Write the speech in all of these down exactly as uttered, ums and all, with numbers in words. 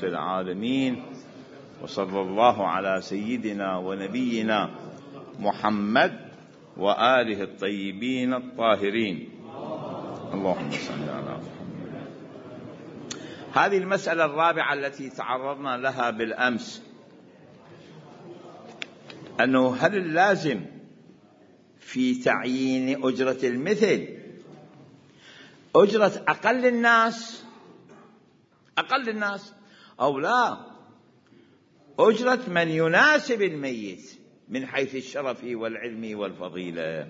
رب العالمين، وصلى الله على سيدنا ونبينا محمد وآله الطيبين الطاهرين. اللهم صل على محمد. هذه المسألة الرابعة التي تعرضنا لها بالأمس، أنه هل اللازم في تعيين أجرة المثل أجرة أقل الناس أقل الناس أو لا أجرة من يناسب الميت من حيث الشرف والعلم والفضيلة؟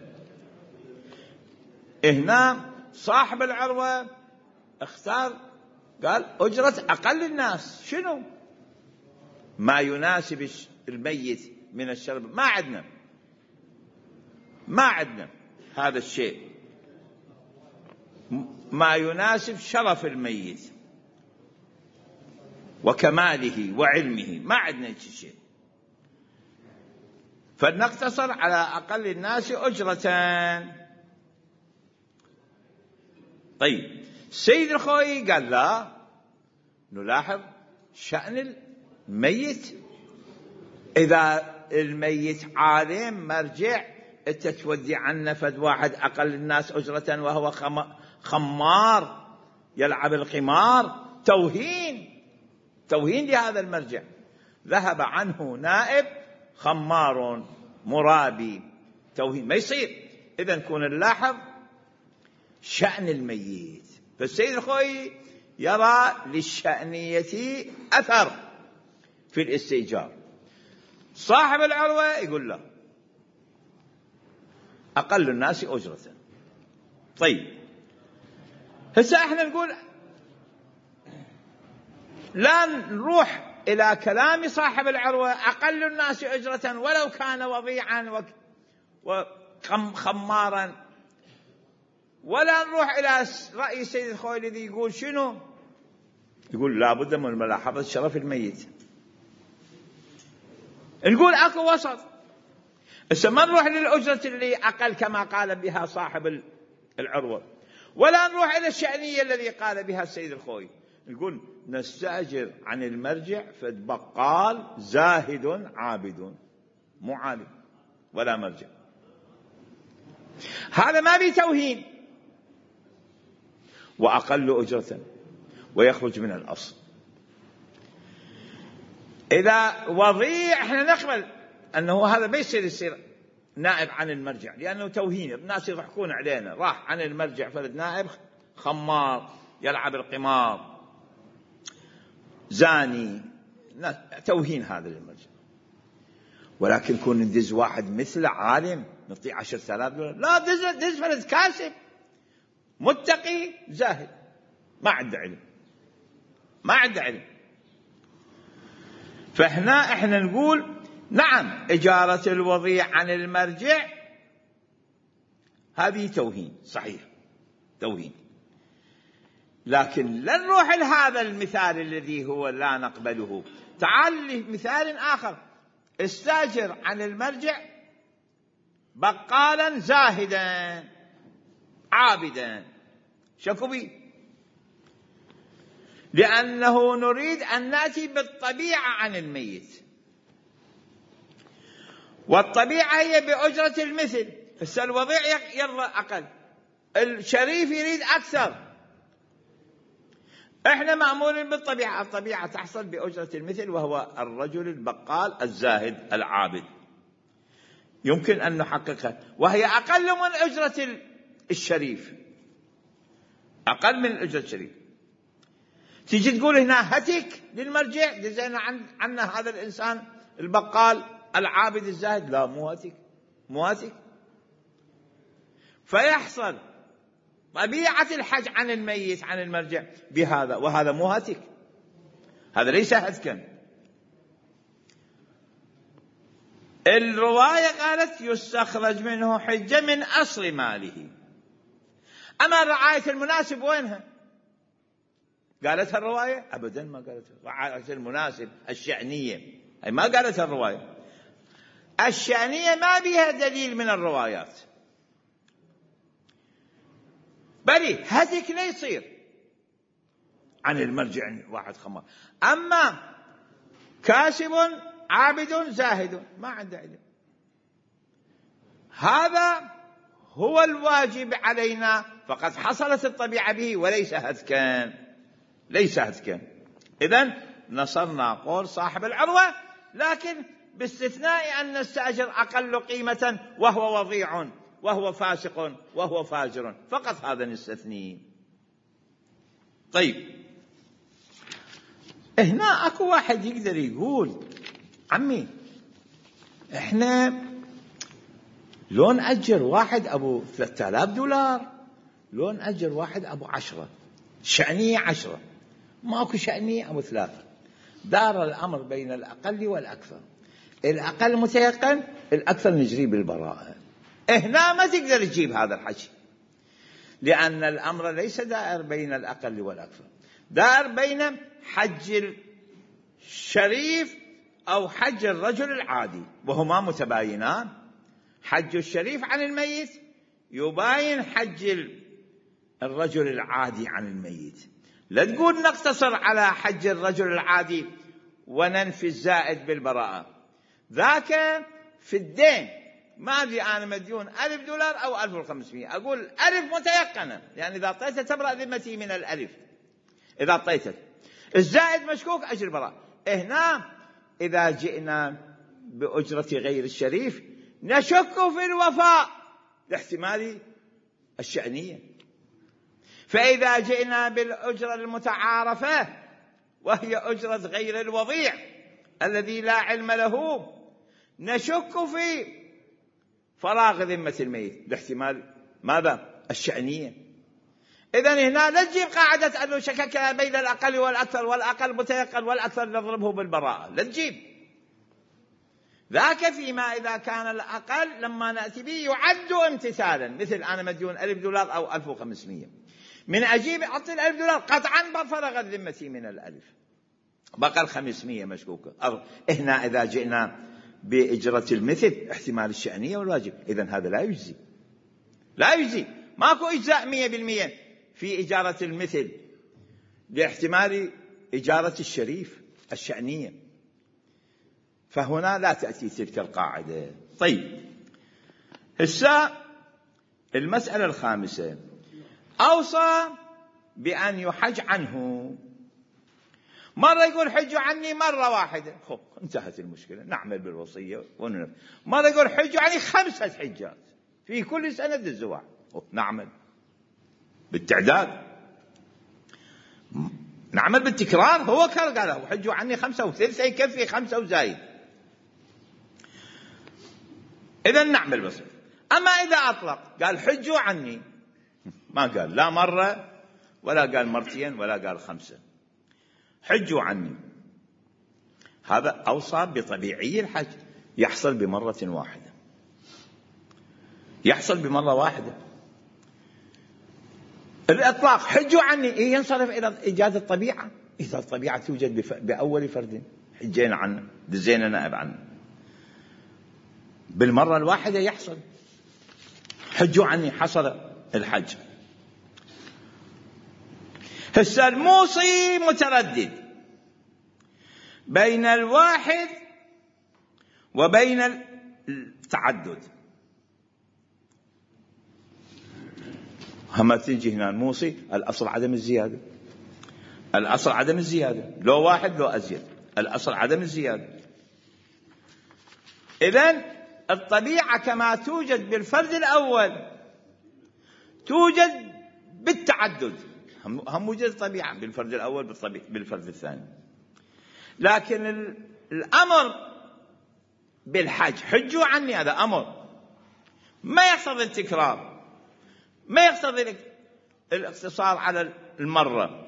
هنا صاحب العروة اختار قال أجرة أقل الناس. شنو ما يناسب الميت من الشرف؟ ما عندنا ما عندنا هذا الشيء، ما يناسب شرف الميت وكماله وعلمه، ما عندنا شيء، فلنقتصر على أقل الناس أجرة. طيب سيد الخوي قال لا، نلاحظ شأن الميت. إذا الميت عالم مرجع، أنت تودي عنه فد واحد أقل الناس أجرة وهو خمار يلعب القمار، توهين توهين لهذا المرجع. ذهب عنه نائب خمار مرابي، توهين، ما يصير. إذن كون نلاحظ شأن الميت. فالسيد الخوي يرى للشأنية أثر في الاستئجار. صاحب العروة يقول له أقل الناس أجرة. طيب هسه احنا نقول لا نروح إلى كلام صاحب العروة أقل الناس أجرة ولو كان وضيعا وخمارا، ولا نروح إلى رأي سيد الخوي الذي يقول شنو؟ يقول لا بد من ملاحظة شرف الميت. نقول أكو وسط. هسه ما نروح للأجرة اللي أقل كما قال بها صاحب العروة، ولا نروح إلى الشأنية الذي قال بها السيد الخوي. نقول نستأجر عن المرجع فد بقال زاهد عابد، مو عالم ولا مرجع. هذا ما بي توهين، وأقل أجرة ويخرج من الأصل. إذا وضيع احنا نقبل أنه هذا بيصير يصير نائب عن المرجع، لأنه توهين، الناس يضحكون علينا. راح عن المرجع فرد نائب خمار يلعب القمار زاني، توهين هذا للمرجع. ولكن كون ندز واحد مثل عالم نعطيه عشرة آلاف دولار، لا دز دز فرد كاسب متقي زاهد ما عنده علم ما عنده علم. فهنا احنا نقول نعم إجارة الوضيع عن المرجع هذه توهين، صحيح توهين، لكن لن نروح لهذا المثال الذي هو لا نقبله. تعال لمثال آخر، استاجر عن المرجع بقالا زاهدا عابدا، شكو بي؟ لأنه نريد أن نأتي بالطبيعة عن الميت، والطبيعة هي بأجرة المثل. فالوضيع يرضى أقل، الشريف يريد أكثر. احنا مأمورين بالطبيعة، الطبيعة تحصل بأجرة المثل، وهو الرجل البقال الزاهد العابد، يمكن أن نحققها، وهي أقل من أجرة الشريف، أقل من أجرة الشريف. تيجي تقول هنا هتك للمرجع دزينا عن عنا هذا الإنسان البقال العابد الزاهد، لا مو هتك مو هتك. فيحصل طبيعة الحج عن الميت عن المرجع بهذا، وهذا مو هتك، هذا ليس هتكا. الرواية قالت يستخرج منه حجة من أصل ماله. أما رعاية المناسب وينها؟ قالتها الرواية؟ أبدا ما قالتها. رعاية المناسب الشأنية أي ما قالتها الرواية. الشأنية ما بها دليل من الروايات، بل هتك لا يصير. عن المرجع واحد خمار. أما كاسب عابد زاهد ما عنده علم. هذا هو الواجب علينا، فقد حصلت الطبيعة به وليس هذكا، ليس هذكا. إذن نصرنا قول صاحب العروة، لكن باستثناء أن الساجر أقل قيمة وهو وضيع وهو فاسق وهو فاجر، فقط هذا نستثنيه. طيب، هنا أكو واحد يقدر يقول عمي إحنا لو نأجر واحد أبو ثلاثة آلاف دولار، لو نأجر واحد أبو عشرة، شأنية عشرة، ماكو شأنية أبو ثلاثة. دار الأمر بين الأقل والأكثر، الأقل متيقن، الأكثر نجري بالبراءة. هنا ما تقدر تجيب هذا الحكي، لأن الأمر ليس دائر بين الأقل والأكثر، دائر بين حج الشريف أو حج الرجل العادي، وهما متباينان. حج الشريف عن الميت يباين حج الرجل العادي عن الميت. لا تقول نقتصر على حج الرجل العادي وننفي الزائد بالبراءة، ذاك في الدين. ما أدري أنا مديون ألف دولار أو ألف وخمسمائة، أقول ألف متيقنة، يعني إذا أعطيته تبرأ ذمتي من الألف. إذا أعطيته الزائد مشكوك أجر براءة. هنا إذا جئنا بأجرة غير الشريف نشك في الوفاء لاحتمال الشأنية. فإذا جئنا بالأجرة المتعارفة وهي أجرة غير الوضيع الذي لا علم له، نشك في فراغ ذمة الميت لاحتمال ماذا؟ الشأنية. إذن هنا لا تجيب قاعدة أنه شكك بين الأقل والأكثر، والأقل متيقن والأكثر نضربه بالبراءة، لا تجيب ذاك. فيما إذا كان الأقل لما نأتي به يعد امتثالا، مثل أنا مديون ألف دولار أو ألف وخمسمائة، من أجيب أعطي الألف دولار قطعا بفرغ ذمتي من الألف، بقى الخمسمائة مشكوكة. هنا إذا جئنا بإجرة المثل احتمال الشأنية والواجب، إذن هذا لا يجزي، لا يجزي، ماكو إجزاء مية بالمية في إجارة المثل لاحتمال إجارة الشريف الشأنية، فهنا لا تأتي تلك القاعدة. طيب، هسه المسألة الخامسة، أوصى بأن يحج عنه. مرة يقول حجوا عني مرة واحدة، خب انتهت المشكلة، نعمل بالوصية وننفذ. مرة يقول حجوا عني خمسة حجات في كل سنة الزواج، نعمل بالتعداد، نعمل بالتكرار. هو كان قال حجوا عني خمسة وثلثة يكفي خمسة وزايد، إذن نعمل بس. أما إذا أطلق قال حجوا عني، ما قال لا مرة ولا قال مرتين ولا قال خمسة، حجوا عني، هذا أوصى بطبيعي الحج، يحصل بمرة واحدة، يحصل بمرة واحدة. الإطلاق حجوا عني ينصرف إلى إيجاد الطبيعة، إذا الطبيعة توجد بأول فرد حجينا عنه، دزينا نائب عنه، بالمرة الواحدة يحصل حجوا عني، حصل الحج. هسه الموصي متردد بين الواحد وبين التعدد. هم تنجي هنا الموصي الأصل عدم الزيادة، الأصل عدم الزيادة، لو واحد لو أزيد، الأصل عدم الزيادة. إذن الطبيعة كما توجد بالفرد الأول توجد بالتعدد، هم وجد طبيعة بالفرد الأول بالفرد الثاني. لكن الأمر بالحج حجوا عني، هذا أمر ما يقتضي التكرار، ما يقتضي الاقتصار على المرة،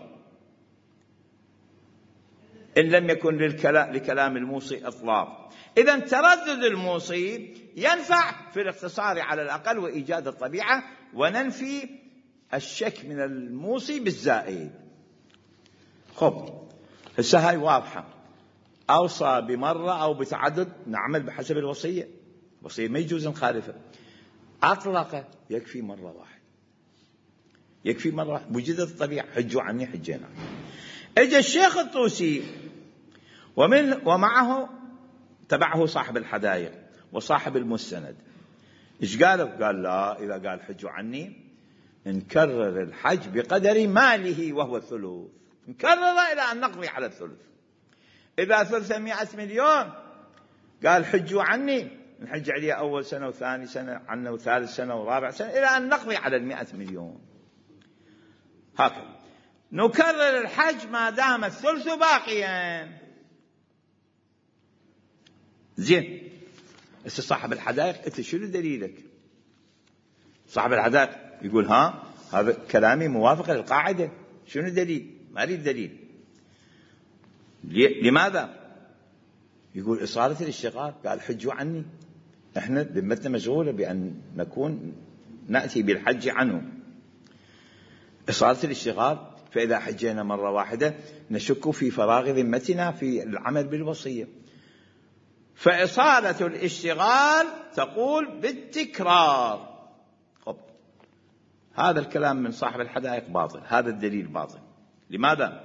إن لم يكن لكلام الموصي إطلاق. إذن تردد الموصي ينفع في الاقتصار على الأقل وإيجاد الطبيعة، وننفي الشك من الموصي بالزائد. خب هسه هاي واضحة، أوصى بمرة أو بتعدد نعمل بحسب الوصية، الوصية ما يجوز نخالفها. أطلق يكفي مرة واحدة، يكفي مرة، وجدت الطبيعة حجوا عني حجينا. اجى الشيخ الطوسي ومن ومعه تبعه صاحب الحدائق وصاحب المستند. ايش قالوا؟ قال لا، اذا قال حجوا عني نكرر الحج بقدر ماله وهو الثلث، نكرر الى ان نقضي على الثلث. اذا ثلثمائة مليون قال حجوا عني، نحج عليه اول سنه وثاني سنه عنه وثالث سنه ورابع سنه الى ان نقضي على المائة مليون. هكذا نكرر الحج ما دام الثلث باقيا. زين، هسه صاحب الحدائق انت شنو دليلك؟ صاحب الحدائق يقول ها هذا كلامي موافق للقاعده، شنو دليل؟ ما اريد دليل. لماذا؟ يقول إصالة الاشتغال، قال حجوا عني، احنا ذمتنا مشغوله بان نكون ناتي بالحج عنه. إصالة الاشتغال، فاذا حجينا مره واحده نشك في فراغ ذمتنا في العمل بالوصيه. فإصالة الاشتغال تقول بالتكرار. خب هذا الكلام من صاحب الحدائق باطل، هذا الدليل باطل. لماذا؟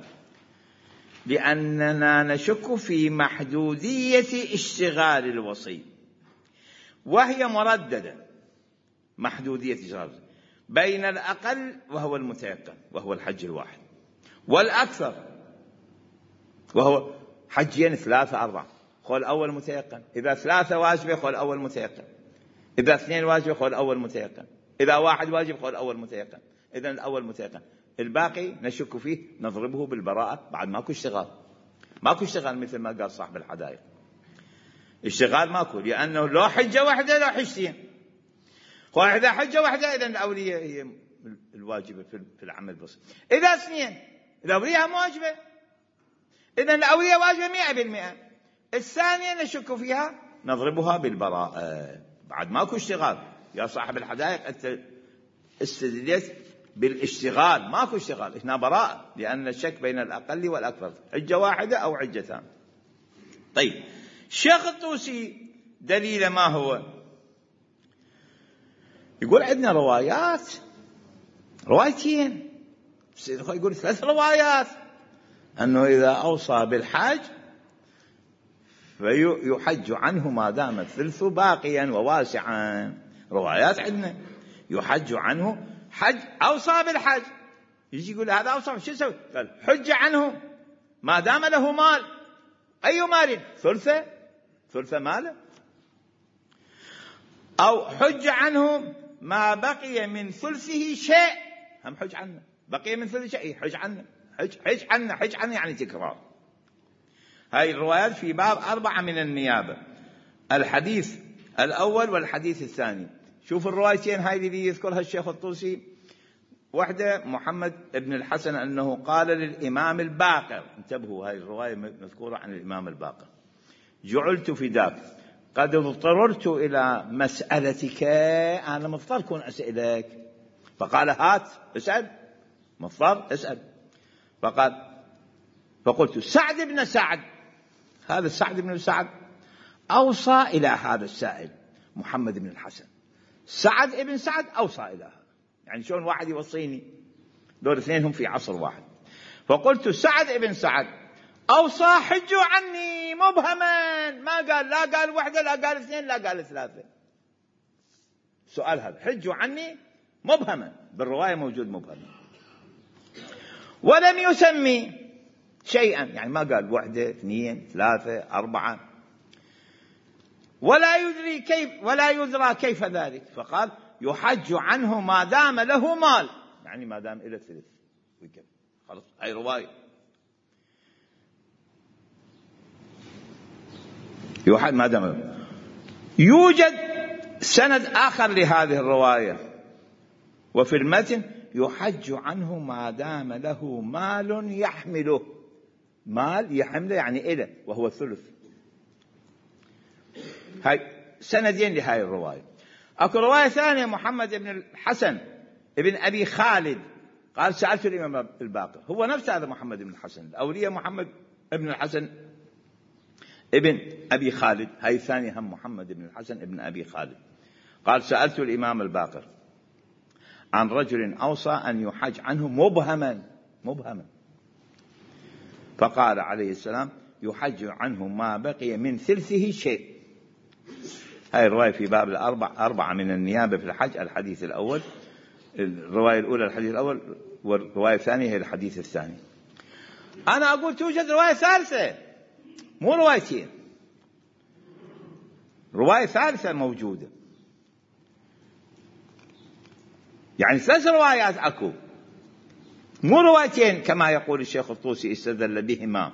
لأننا نشك في محدودية اشتغال الوصي، وهي مرددة محدودية اشتغال بين الأقل وهو المتيقن وهو الحج الواحد، والأكثر وهو حجين ثلاثة أربعة، خو الأول متيقن. إذا ثلاثة واجبة خو الأول متيقن، إذا اثنين واجبة خو الأول متيقن، إذا واحد واجب خو الأول متيقن. إذن الأول متيقن، الباقي نشك فيه نضربه بالبراءة بعد ماكو اشتغال. ماكو اشتغال مثل ما قال صاحب الحدائق، اشتغال ماكو، لأنه لو حجة واحدة لو حجتين. وإذا حجة واحدة إذن الأولية هي الواجبة في العمل بس. إذا اثنين الأولية هم واجبة، إذن الأولية واجبة مئة بالمئة. الثانية نشك فيها نضربها بالبراءة بعد ماكو اشتغال. يا صاحب الحدائق أنت استدلت بالاشتغال، ماكو اشتغال، هنا براءة، لأن الشك بين الأقل والأكثر، حجة واحدة أو حجتان. طيب الشيخ الطوسي دليل ما هو؟ يقول عندنا روايات، روايتين، يقول ثلاث روايات، أنه إذا أوصى بالحج فيحج عنه ما دام الثلث باقيا وواسعا. روايات عندنا يحج عنه، حج أوصى بالحج، يجي يقول هذا أوصى شو يسوي؟ قال حج عنه ما دام له مال. أي مال؟ ثلثة، ثلثة ماله. أو حج عنه ما بقي من ثلثه شيء، هم حج عنه، بقي من ثلثه شيء حج عنه، حج حج عنه حج عنه يعني تكرار. هاي الروايات في باب أربعة من النيابة، الحديث الأول والحديث الثاني. شوف الروايتين هاي اللي يذكرها الشيخ الطوسي. واحدة محمد بن الحسن أنه قال للإمام الباقر، انتبهوا هاي الرواية مذكورة عن الإمام الباقر: جعلت فداك قد اضطررت إلى مسألتك، أنا مضطر كون أسألك. فقال هات اسأل، مضطر اسأل. فقال فقلت سعد بن سعد، هذا سعد بن سعد أوصى إلى هذا السائل محمد بن الحسن، سعد بن سعد أوصى إلى هذا. يعني شلون واحد يوصيني؟ دول اثنين هم في عصر واحد. فقلت سعد بن سعد أوصى حجوا عني مبهما، ما قال، لا قال وحدة لا قال اثنين لا قال ثلاثة. سؤال هذا حجوا عني مبهما، بالرواية موجود مبهما، ولم يسمي شيئا، يعني ما قال وحدة اثنين ثلاثة أربعة، ولا يدري كيف ولا يدرى كيف ذلك. فقال يحج عنه ما دام له مال، يعني ما دام إلى ثلث. خلاص هاي رواية. يحج ما دام. يوجد سند آخر لهذه الرواية وفي المتن يحج عنه ما دام له مال يحمله، مال يحمله يعني إله وهو الثلث. هاي سندين لهاي الرواية. أكو رواية ثانية محمد بن الحسن ابن أبي خالد قال سألت الإمام الباقر، هو نفس هذا محمد بن الحسن، الأولية محمد بن الحسن ابن أبي خالد، هاي الثانية هم محمد بن الحسن ابن أبي خالد. قال سألت الإمام الباقر عن رجل أوصى أن يحج عنه مبهما، مبهما فقال عليه السلام يحج عنه ما بقي من ثلثه شيء. هاي الرواية في باب الأربع أربعة من النيابة في الحج، الحديث الأول، الرواية الأولى الحديث الأول، والرواية الثانية هي الحديث الثاني. أنا أقول توجد رواية ثالثة، مو روايتين، رواية ثالثة موجودة، يعني ثلاث روايات أكو، مو روايتين كما يقول الشيخ الطوسي استدل بهما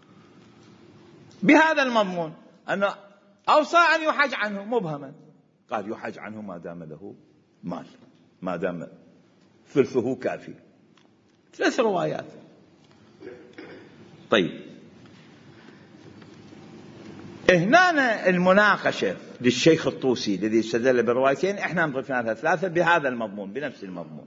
بهذا المضمون أنه أوصى أن يحج عنه مبهما، قال يحج عنه ما دام له مال، ما دام ثلثه كافي. ثلاث روايات. طيب هنا المناقشة للشيخ الطوسي الذي استدل بروايتين، احنا نضيفنا لها ثلاثة بهذا المضمون، بنفس المضمون.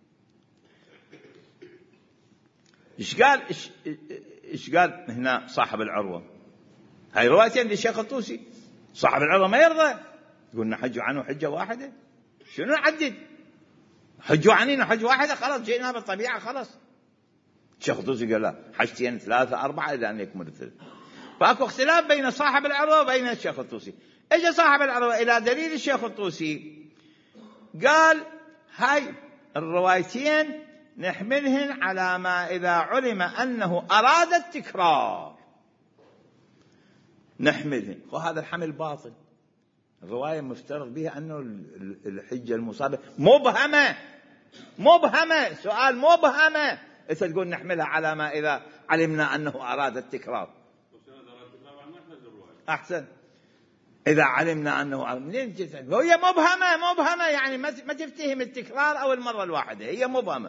ايش قال ايش قال هنا صاحب العروة؟ هاي روايتين للشيخ الطوسي، صاحب العروة ما يرضى، يقول نحج عنه حجة واحدة، شنو نعدد؟ حجوا عنينا حجة واحدة خلاص، جئنا بالطبيعة خلاص. الشيخ الطوسي قال لا، حجتين ثلاثة أربعة إلى أن يكمل الثلث. فأكو اختلاف بين صاحب العروة وبين الشيخ الطوسي. اجى صاحب العروة إلى دليل الشيخ الطوسي، قال هاي الروايتين نحملهن على ما إذا علم أنه أراد التكرار نحملهن، وهذا الحمل باطل. الرواية مفترض بها أنه الحجة المصابة مبهمة، مبهمة، سؤال مبهمة، إنت تقول نحملها على ما إذا علمنا أنه أراد التكرار. أحسن، إذا علمنا أنه منين جت هي مبهمة، مبهمة يعني ما تفتهم التكرار أو المرة الواحدة، هي مبهمة.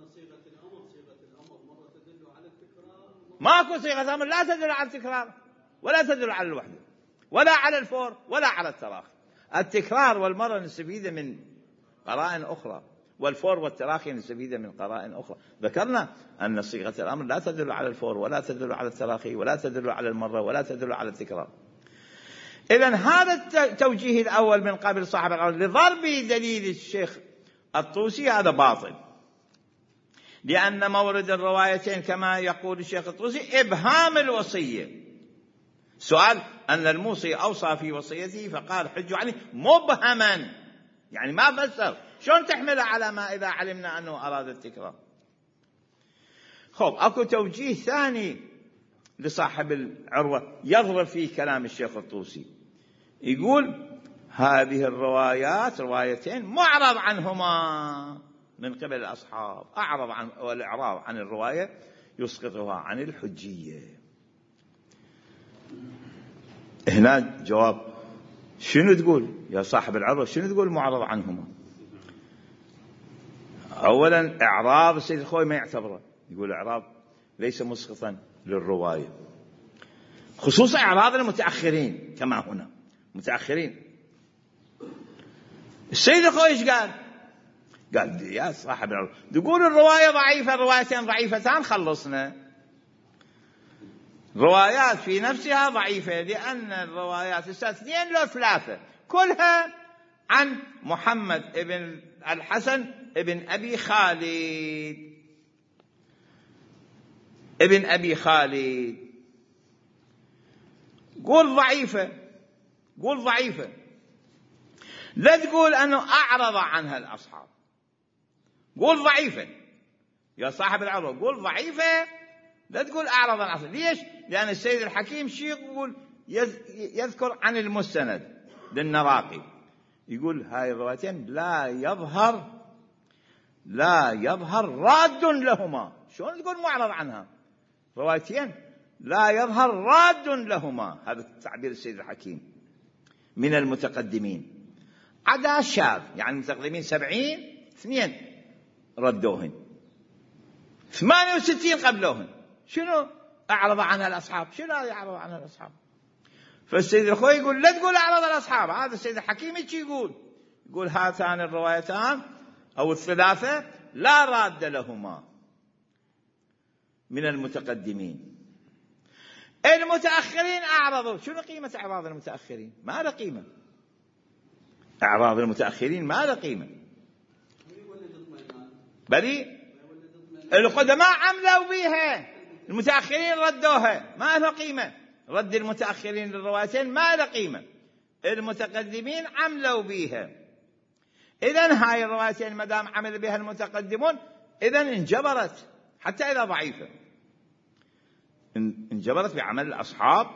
ماكو صيغة أمر لا تدل على التكرار ولا تدل على الوحدة ولا على الفور ولا على التراخي. التكرار والمرة نستفيد من قرائن أخرى، والفور والتراخي نستفيد من قرائن أخرى. ذكرنا أن صيغة الأمر لا تدل على الفور ولا تدل على التراخي ولا تدل على المرة ولا تدل على التكرار. إذن هذا التوجيه الأول من قبل صاحب العروة لضرب دليل الشيخ الطوسي هذا باطل، لأن مورد الروايتين كما يقول الشيخ الطوسي إبهام الوصية. سؤال أن الموصي أوصى في وصيته فقال حجوا عنه مبهما، يعني ما فسر، شلون تحمل على ما إذا علمنا أنه أراد التكرار؟ خب أكو توجيه ثاني لصاحب العروة يضرب فيه كلام الشيخ الطوسي، يقول هذه الروايات روايتين معرض عنهما من قبل الأصحاب، أعرض عن والإعراض عن الرواية يسقطها عن الحجية. هنا جواب، شنو تقول يا صاحب العروة؟ شنو تقول معرض عنهما؟ أولا إعراض السيد الخوي ما يعتبره، يقول إعراض ليس مسقطا للرواية، خصوصا إعراض المتأخرين كما هنا متأخرين. السيد الخوي ايش قال؟ قال يا صاحب العروة تقول الرواية ضعيفة، الروايتين ضعيفتان، خلصنا. روايات في نفسها ضعيفة لأن الروايات اثنين لو ثلاثة كلها عن محمد ابن الحسن ابن أبي خالد ابن أبي خالد. قول ضعيفة، قول ضعيفة، لا تقول أنه أعرض عنها الأصحاب، قول ضعيفة يا صاحب العروة، قول ضعيفة، لا تقول أعرض عن الأصحاب. ليش؟ لأن السيد الحكيم شيء يقول يذكر عن المستند للنراقي، يقول هاي الروايتين لا يظهر لا يظهر راد لهما. شلون تقول معرض عنها؟ روايتين لا يظهر راد لهما، هذا تعبير السيد الحكيم من المتقدمين، عدا الشاذ، يعني المتقدمين سبعين اثنين ردوهن، ثمانية وستين قبلوهن. شنو أعرض عنها الأصحاب؟ شنو يعرض عنها الأصحاب؟ فالسيد الخوي يقول لا تقول أعرض الأصحاب، هذا السيد الحكيم ايش يقول؟ يقول هاتان الروايتان أو الثلاثة لا راد لهما من المتقدمين. المتأخرين أعرضوا. شنو قيمة إعراض المتأخرين؟ ما له قيمة. إعراض المتأخرين ما له قيمة، بل القدماء عملوا بها، المتأخرين ردوها ما لها قيمة، رد المتأخرين للروايتين ما لها قيمة، المتقدمين عملوا بيها. إذن هاي الروايتين ما دام عمل بها المتقدمون إذن انجبرت حتى إذا ضعيفة، انجبرت بعمل الأصحاب.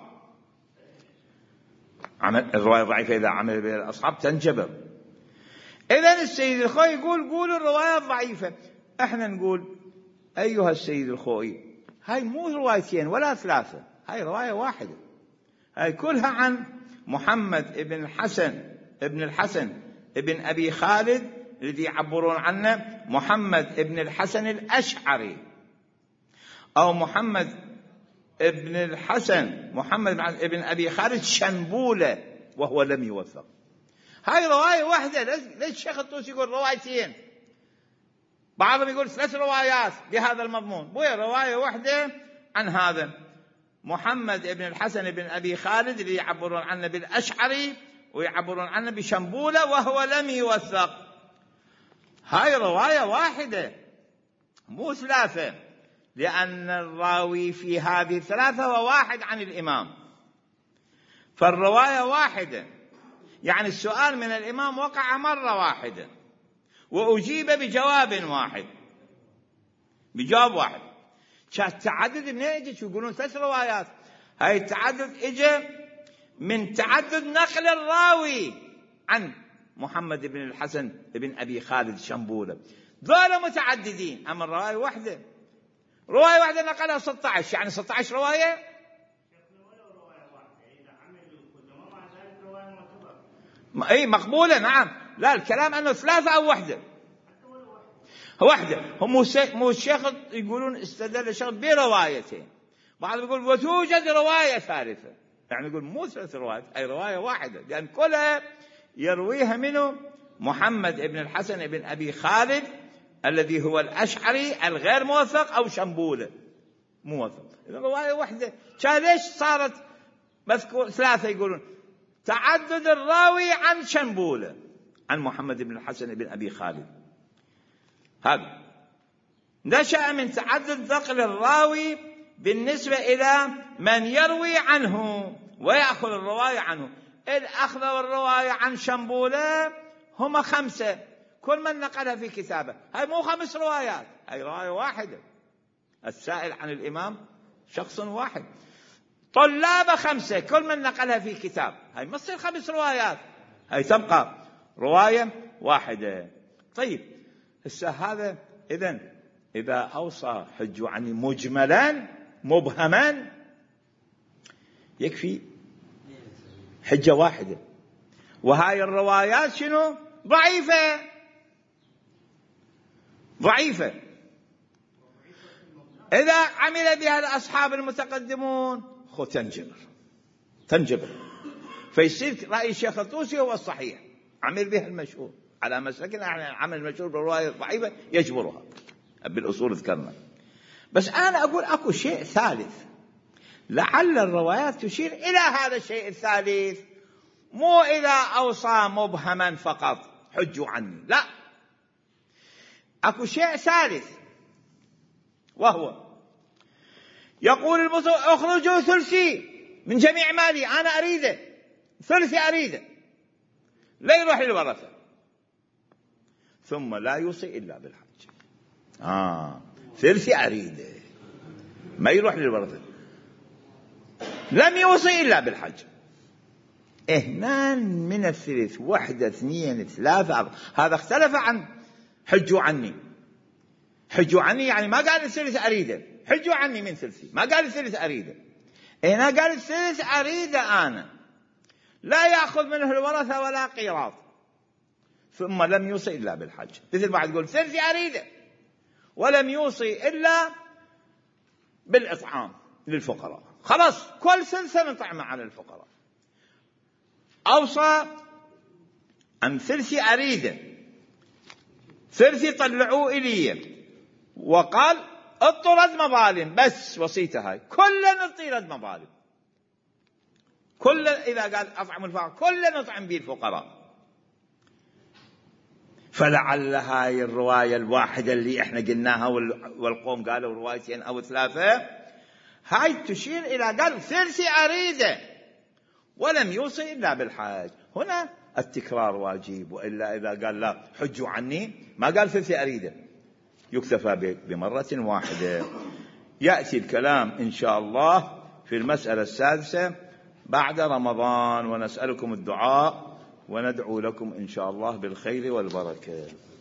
عمل الرواية ضعيفة إذا عمل بها الأصحاب تنجبر. إذن السيد الخوئي يقول قولوا الرواية ضعيفة، احنا نقول أيها السيد الخوئي هاي مو روايتين ولا ثلاثة، هاي رواية واحدة، هاي كلها عن محمد ابن الحسن ابن الحسن ابن أبي خالد الذي يعبرون عنه محمد ابن الحسن الأشعري، أو محمد ابن الحسن محمد ابن أبي خالد شنبولة وهو لم يوثق. هاي رواية واحدة. ليش الشيخ الطوسي يقول روايتين؟ بعضهم يقول ثلاث روايات بهذا المضمون. بويا رواية واحدة عن هذا محمد ابن الحسن بن أبي خالد اللي يعبرون عنه بالأشعري ويعبرون عنه بشنبولة وهو لم يوثق. هاي رواية واحدة مو ثلاثة، لأن الراوي في هذه الثلاثة هو واحد عن الإمام، فالرواية واحدة، يعني السؤال من الإمام وقع مرة واحدة وأجيب بجواب واحد، بجواب واحد. التعدد منين اجى؟ يقولون ثلاث روايات. هاي التعدد اجى من تعدد نقل الراوي عن محمد بن الحسن بن أبي خالد شنبولة، ذولا متعددين. أما الرواية واحدة، رواية واحدة نقلها ستة عشر، يعني ستة عشر رواية. اي مقبولة نعم. لا الكلام انه ثلاثة او وحدة، واحدة. هم مو الشيخ يقولون استدل الشيخ بروايتين، بعضهم يقول وتوجد رواية ثالثة، يعني يقول مو ثلاث روايات، اي رواية واحدة، لان كلها يرويها منه محمد بن الحسن بن ابي خالد الذي هو الاشعري الغير موثق او شنبولة موثق. اذا رواية واحدة. كان ليش صارت مذكور ثلاثة؟ يقولون تعدد الراوي عن شنبولة عن محمد بن الحسن بن أبي خالد. هذا نشأ من تعدد نقل الراوي بالنسبة إلى من يروي عنه ويأخذ الرواية عنه. الأخذ والرواية عن شنبولة هما خمسة، كل من نقلها في كتابه. هاي مو خمس روايات، هاي رواية واحدة. السائل عن الإمام شخص واحد، طلاب خمسة، كل من نقلها في كتاب. هاي ما تصير خمس روايات، هاي تبقى رواية واحدة. طيب هسه هذا إذن إذا أوصى حج عني مجملا مبهما يكفي حجة واحدة، وهاي الروايات شنو؟ ضعيفة ضعيفة. إذا عمل بها الأصحاب المتقدمون خو تنجبر تنجبر فيصير رأي الشيخ الطوسي هو الصحيح، عمل بها المشهور على مسلكنا احنا عمل المشهور بالرواية الضعيفة يجبرها بالأصول ذكرنا. بس أنا أقول أكو شيء ثالث، لعل الروايات تشير إلى هذا الشيء الثالث، مو إذا أوصى مبهما فقط حجوا عني، لا، أكو شيء ثالث، وهو يقول المصنف اخرجوا ثلثي من جميع مالي، أنا أريده ثلثي أريده، لا يروح للورثة، ثم لا يوصي إلا بالحج. آه ثلثي أريده ما يروح للورثة، لم يوصي إلا بالحج. اثنان من الثلث، واحدة اثنين ثلاثة أربعة، هذا اختلف عن حجوا عني. حجوا عني يعني ما قال الثلث أريده، حجوا عني من ثلثي، ما قال الثلث أريده. هنا قال الثلث أريده أنا، لا يأخذ منه الورثة ولا قيراط، ثم لم يوصي إلا بالحج. مثل بعد يقول ثلثي أريده ولم يوصي إلا بالإطعام للفقراء، خلاص كل ثلثة نطعمه على الفقراء. أوصى عن ثلثي أريده، ثلثي طلعوه إلي، وقال اطرد مظالم، بس وصيته هاي كلنا نطيرد مظالم، كل إذا قال أطعم الفقراء كلنا نطعم به الفقراء. فلعل هاي الرواية الواحدة اللي احنا قلناها والقوم قالوا روايتين أو ثلاثة هاي تشير إلى قال ثلثي أريده، ولم يوصي إلا بالحج. هنا التكرار واجب، وإلا إذا قال لا حجوا عني ما قال ثلثي أريده، يكتفى بمرة واحدة. يأتي الكلام إن شاء الله في المسألة السادسة بعد رمضان، ونسألكم الدعاء وندعو لكم إن شاء الله بالخير والبركة.